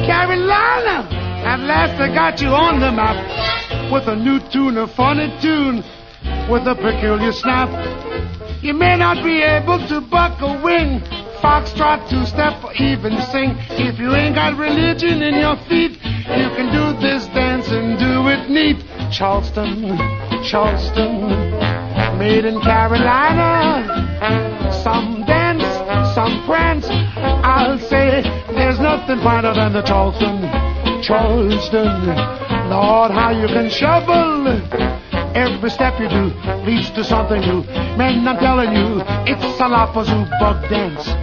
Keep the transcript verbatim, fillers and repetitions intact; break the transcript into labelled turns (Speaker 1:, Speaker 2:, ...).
Speaker 1: Carolina, at last I got you on the map with a new tune, a funny tune with a peculiar snap. You may not be able to buck a wing, foxtrot, two-step, or even sing. If you ain't got religion in your feet, you can do this dance and do it neat. Charleston, Charleston, made in Carolina. Some dance, some prance. I'll say there's nothing finer than the Charleston, Charleston. Lord, how you can shovel. Every step you do leads to something new. Man, I'm telling you, it's a Lapazoo bug dance.